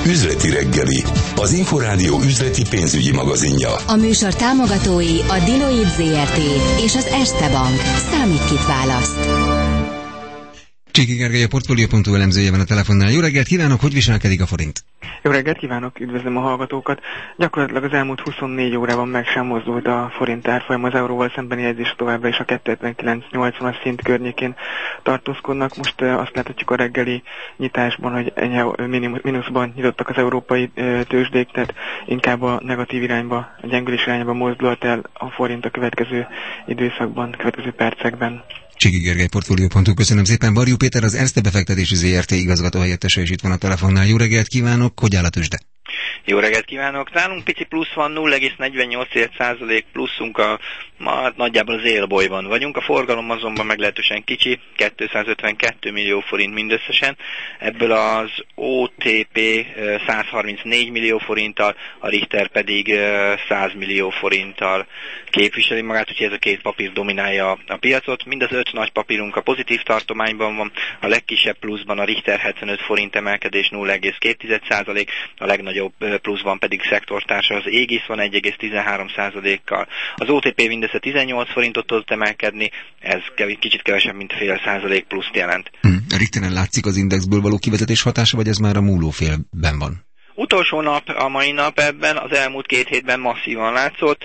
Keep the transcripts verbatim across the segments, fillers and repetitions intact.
Üzleti reggeli, az Inforádió üzleti pénzügyi magazinja. A műsor támogatói a Deloitte zé er té és az Erste Bank. Számít, kit választ. Csiki Gergely, a Portfolio pont hu elemzője van a telefonnál. Jó reggelt kívánok, hogy viselkedik a forint? Jó reggelt kívánok, üdvözlöm a hallgatókat. Gyakorlatilag az elmúlt huszonnégy órában meg sem mozdult a forint árfolyam, az euróval szembeni jegyzés továbbra is a kettő hetvenkilenc nyolcvanas szint környékén tartózkodnak. Most uh, azt láthatjuk a reggeli nyitásban, hogy enyhe mínuszban nyitottak az európai uh, tőzsdék, tehát inkább a negatív irányba, a gyengülés irányba mozdult el a forint a következő időszakban, következő percekben. Csiki Gergely, Portfolio pont hu, köszönöm szépen. Varjú Péter, az Erste befektetési zé er té igazgató helyettese is itt van a telefonnál. Jó reggelt kívánok, hogy áll a tőzsde? Jó reggelt kívánok! Nálunk pici plusz van, nulla egész negyvennyolc százalék pluszunk, a, ma nagyjából az élbolyban vagyunk. A forgalom azonban meglehetősen kicsi, kétszázötvenkettő millió forint mindösszesen. Ebből az o té pé százharmincnégy millió forinttal, a Richter pedig száz millió forinttal képviseli magát, úgyhogy ez a két papír dominálja a piacot. Mind az öt nagy papírunk a pozitív tartományban van, a legkisebb pluszban a Richter hetvenöt forint emelkedés nulla egész két százalék, a legnagyobb pluszban pedig szektortársa az Aegis van egy egész tizenhárom százalékkal. Az o té pé mindössze tizennyolc forintot tudott emelkedni, ez kicsit kevesebb, mint fél százalék pluszt jelent. Hmm. A Richteren látszik az indexből való kivezetés hatása, vagy ez már a múlófélben van? Utolsó nap, a mai nap ebben, az elmúlt két hétben masszívan látszott.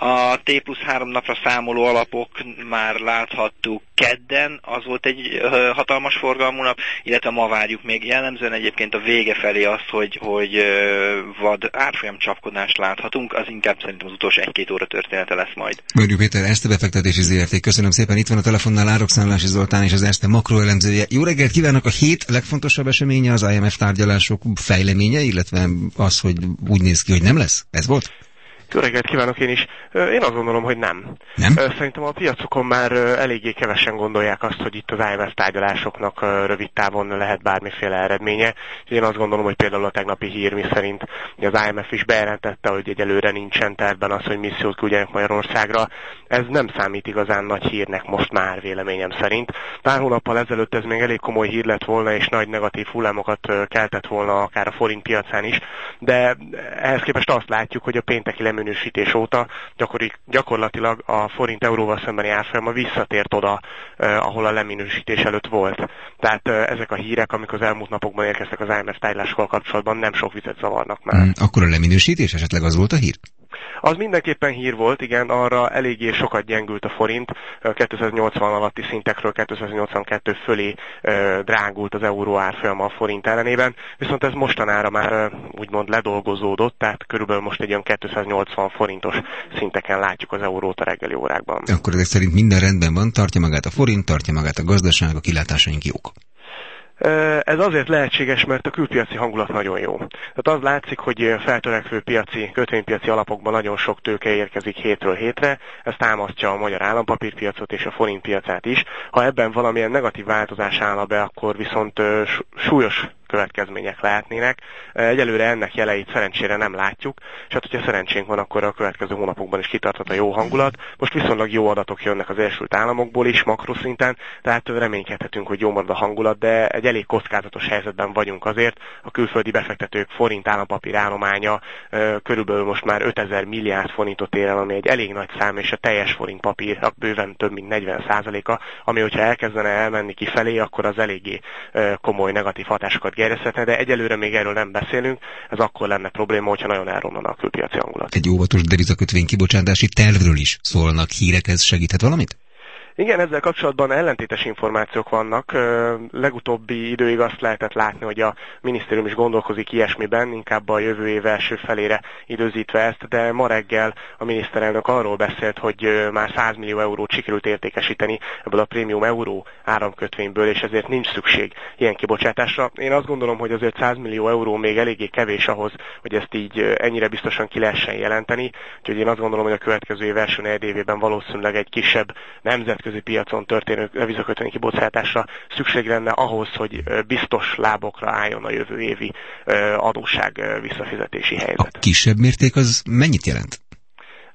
A T plusz három napra számoló alapok már láthattuk kedden, az volt egy ö, hatalmas forgalmú nap, illetve ma várjuk még jellemzően egyébként a vége felé azt, hogy, hogy ö, vad árfolyam csapkodást láthatunk, az inkább szerintem az utolsó egy-két óra története lesz majd. Varjú Péter, Erste befektetési zé er té, köszönöm szépen, itt van a telefonnál Árokszámlási Zoltán és az Erste makroelemzője. Jó reggelt kívánok, a hét legfontosabb eseménye az i em ef tárgyalások fejleménye, illetve az, hogy úgy néz ki, hogy nem lesz? Ez volt? Jó reggelt kívánok én is. Én azt gondolom, hogy nem. Nem? Szerintem a piacokon már eléggé kevesen gondolják azt, hogy itt az i em ef tárgyalásoknak rövid távon lehet bármiféle eredménye. Én azt gondolom, hogy például a tegnapi hír, mi szerint az i em ef is bejelentette, hogy egyelőre nincsen tervben az, hogy missziót küldjenek Magyarországra. Ez nem számít igazán nagy hírnek most már véleményem szerint. Pár hónappal ezelőtt ez még elég komoly hír lett volna, és nagy negatív hullámokat keltett volna akár a forint piacán is, de ehhez képest azt látjuk, hogy a pénteki leminősítés óta gyakori, gyakorlatilag a forint euróval szembeni árfolyama visszatért oda, eh, ahol a leminősítés előtt volt. Tehát eh, ezek a hírek, amik az elmúlt napokban érkeztek az i em ef tárgyalásokkal kapcsolatban, nem sok vizet zavarnak már. Hmm, akkor a leminősítés esetleg az volt a hír? Az mindenképpen hír volt, igen, arra eléggé sokat gyengült a forint, kétszáznyolcvan alatti szintekről kétszáznyolcvankettő fölé e, drágult az euró árfolyama a forint ellenében, viszont ez mostanára már e, úgymond ledolgozódott, tehát körülbelül most egy olyan kétszáznyolcvan forintos szinteken látjuk az eurót a reggeli órákban. Akkor ezek szerint minden rendben van, tartja magát a forint, tartja magát a gazdaság, a kilátásaink jók. Ez azért lehetséges, mert a külpiaci hangulat nagyon jó. Tehát az látszik, hogy feltörekvő piaci, kötvénypiaci alapokban nagyon sok tőke érkezik hétről hétre, ez támasztja a magyar állampapírpiacot és a forint piacát is. Ha ebben valamilyen negatív változás állna be, akkor viszont súlyos következmények lehetnének. Egyelőre ennek jeleit szerencsére nem látjuk, és hát hogyha szerencsénk van, akkor a következő hónapokban is kitarthat a jó hangulat. Most viszonylag jó adatok jönnek az Egyesült Államokból is, makroszinten, tehát reménykedhetünk, hogy jó marad a hangulat, de egy elég kockázatos helyzetben vagyunk azért. A külföldi befektetők forint állampapír állománya körülbelül most már ötezer milliárd forintot ér el, ami egy elég nagy szám, és a teljes forint papír bőven több mint negyven százaléka, ami hogyha elkezdene elmenni kifelé, akkor az eléggé komoly negatív hatásokat gerjeszthetne, de egyelőre még erről nem beszélünk, ez akkor lenne probléma, hogyha nagyon elromlana a külpiaci hangulat. Egy óvatos devizakötvény kibocsátási tervről is szólnak hírek, ez segíthet valamit? Igen, ezzel kapcsolatban ellentétes információk vannak. Legutóbbi időig azt lehetett látni, hogy a minisztérium is gondolkozik ilyesmiben, inkább a jövő év első felére időzítve ezt, de ma reggel a miniszterelnök arról beszélt, hogy már száz millió eurót sikerült értékesíteni ebből a prémium euró áramkötvényből, és ezért nincs szükség ilyen kibocsátásra. Én azt gondolom, hogy azért száz millió euró még eléggé kevés ahhoz, hogy ezt így ennyire biztosan ki lehessen jelenteni, úgyhogy én azt gondolom, hogy a következő év első negyedévében valószínűleg egy kisebb nemzetközi piacon történő devizakötvény kibocsátásra szükség lenne ahhoz, hogy biztos lábokra álljon a jövő évi adósság visszafizetési helyzet. A kisebb mérték az mennyit jelent?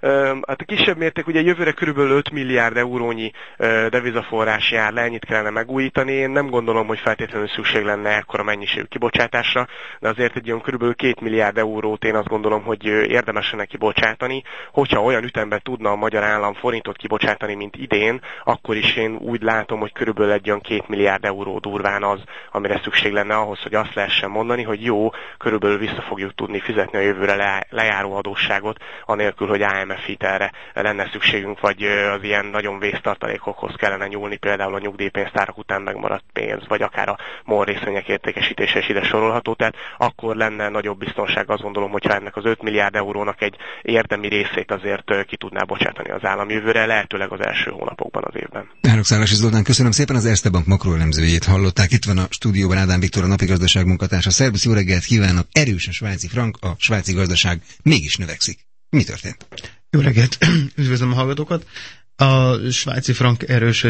Hát a kisebb mérték, ugye jövőre körülbelül öt milliárd eurónyi devizaforrás jár le, ennyit kellene megújítani. Én nem gondolom, hogy feltétlenül szükség lenne ekkora mennyiségű kibocsátásra, de azért egy olyan körülbelül két milliárd eurót én azt gondolom, hogy érdemes lenne kibocsátani. Hogyha olyan ütemben tudna a magyar állam forintot kibocsátani, mint idén, akkor is én úgy látom, hogy körülbelül egy olyan két milliárd euró durván az, amire szükség lenne ahhoz, hogy azt lehessen mondani, hogy jó, körülbelül vissza fogjuk tudni fizetni a jövőre le, lejáró adósságot, anélkül, hogy I M F hitelre lenne szükségünk, vagy az ilyen nagyon vésztartalékokhoz kellene nyúlni, például a nyugdíjpénztárak után megmaradt pénz, vagy akár a MOL részvények értékesítése is ide sorolható, tehát akkor lenne nagyobb biztonság, azt gondolom, hogyha ennek az öt milliárd eurónak egy érdemi részét azért ki tudná bocsátani az állam jövőre, lehetőleg az első hónapokban az évben. Árokszállási Zoltán, köszönöm szépen, az Erste Bank makroelemzőjét hallották. Itt van a stúdióban Ádám Viktor, a napi gazdaság munkatársa. Szerbusz, jó reggelt kívánok! Erős a svájci frank, a svájci gazdaság mégis növekszik. Mi történt? Jó reggelt! Üdvözlöm a hallgatókat! A svájci frank erős,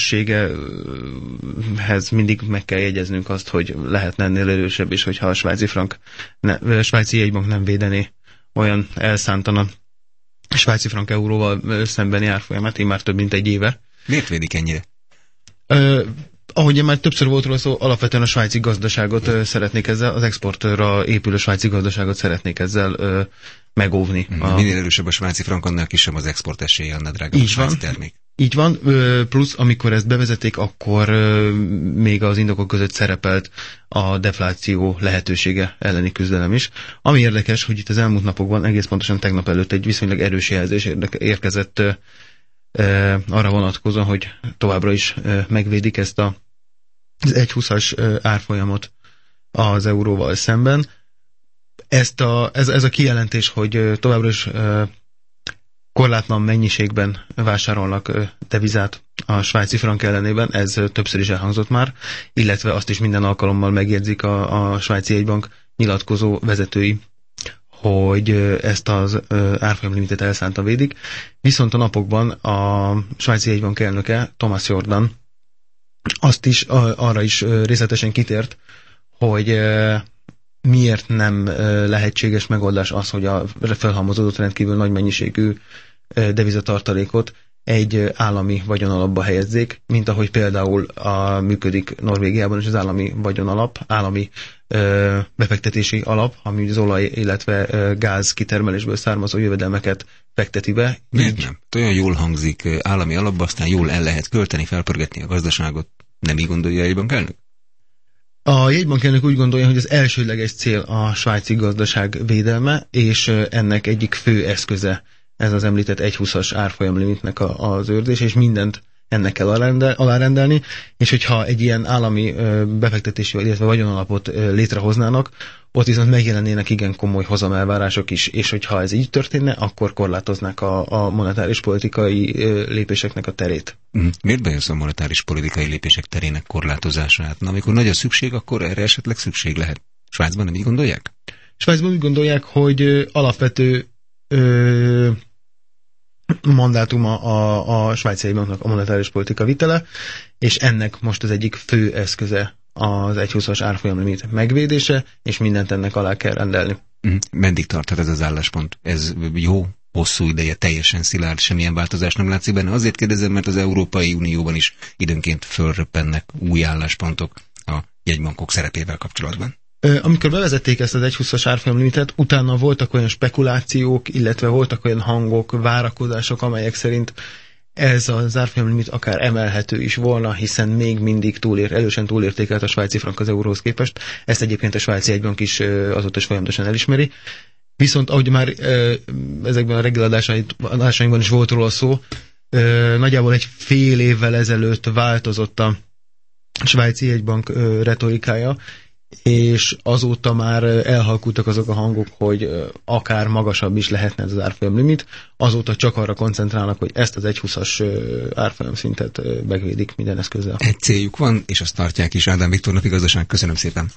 erősségehez mindig meg kell jegyeznünk azt, hogy lehetne ennél erősebb is, hogyha a svájci frank, ne, a svájci jegybank nem védené, olyan elszántana a svájci frank euróval szembeni árfolyamát, így már több mint egy éve. Miért védik ennyire? Ö, ahogy már többször volt róla szó, alapvetően a svájci gazdaságot ö, szeretnék ezzel, az exportra épülő svájci gazdaságot szeretnék ezzel ö, megóvni. Mm, a... Minél erősebb a svájci frank, annál kisebb az export esélye, annál drágább a svájci termék. Így van, plusz amikor ezt bevezették, akkor még az indokok között szerepelt a defláció lehetősége elleni küzdelem is. Ami érdekes, hogy itt az elmúlt napokban, egész pontosan tegnap előtt egy viszonylag erős jelzés érkezett arra vonatkozóan, hogy továbbra is megvédik ezt a, az egy húszas árfolyamot az euróval szemben. Ezt a, ez, ez a kijelentés, hogy továbbra is korlátlan mennyiségben vásárolnak devizát a svájci frank ellenében, ez többször is elhangzott már, illetve azt is minden alkalommal megjegyzik a, a svájci jegybank nyilatkozó vezetői, hogy ezt az árfolyamlimitet elszántan védik. Viszont a napokban a svájci jegybank elnöke, Thomas Jordan, azt is, arra is részletesen kitért, hogy miért nem lehetséges megoldás az, hogy a felhalmozódott rendkívül nagy mennyiségű devizatartalékot egy állami vagyonalapba helyezzék, mint ahogy például a, működik Norvégiában is az állami vagyonalap, állami ö, befektetési alap, ami az olaj, illetve ö, gáz kitermelésből származó jövedelmeket fekteti be. Miért nem? Olyan jól hangzik, állami alapba, aztán jól el lehet költeni, felpörgetni a gazdaságot. Nem így gondolja a jegybank elnök? A jegybankelnök úgy gondolja, hogy az elsődleges cél a svájci gazdaság védelme, és ennek egyik fő eszköze ez az említett egy húszas árfolyamlimitnek az őrzés, és mindent ennek kell alárendelni, és hogyha egy ilyen állami befektetési, illetve vagyonalapot létrehoznának, ott viszont megjelennének igen komoly hozamelvárások is, és hogyha ez így történne, akkor korlátoznák a, a monetáris politikai lépéseknek a terét. Miért bejössz a monetáris politikai lépések terének korlátozását? Na, amikor nagy a szükség, akkor erre esetleg szükség lehet. Svájcban nem így gondolják? Svájcban úgy gondolják, hogy alapvető ö, mandátuma a, a svájci jegybanknak a monetáris politika vitele, és ennek most az egyik fő eszköze az egy húszas árfolyamlimit megvédése, és mindent ennek alá kell rendelni. Meddig tarthat ez az álláspont? Ez jó, hosszú ideje, teljesen szilárd, semmilyen változás nem látszik benne. Azért kérdezem, mert az Európai Unióban is időnként fölröppennek új álláspontok a jegybankok szerepével kapcsolatban. Amikor bevezették ezt az egy húszas árfolyamlimitet, utána voltak olyan spekulációk, illetve voltak olyan hangok, várakozások, amelyek szerint ez az árfolyamlimit akár emelhető is volna, hiszen még mindig túlér, elősen túlértékelt a svájci frank az euróhoz képest. Ezt egyébként a svájci jegybank is azóta is folyamatosan elismeri. Viszont ahogy már ezekben a reggeladásainkban is volt róla szó, nagyjából egy fél évvel ezelőtt változott a svájci jegybank retorikája, és azóta már elhalkultak azok a hangok, hogy akár magasabb is lehetne ez az árfolyamlimit, azóta csak arra koncentrálnak, hogy ezt az egy húszas árfolyamszintet megvédik minden eszközzel. Egy céljuk van, és azt tartják is. Ádám Viktor, napi gazdaság, köszönöm szépen.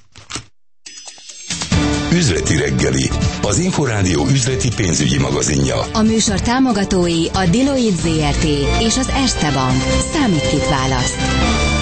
Üzleti reggeli, az Inforádió üzleti pénzügyi magazinja. A műsor támogatói a Deloitte zé er té és az Erste Bank. Számít kit választ.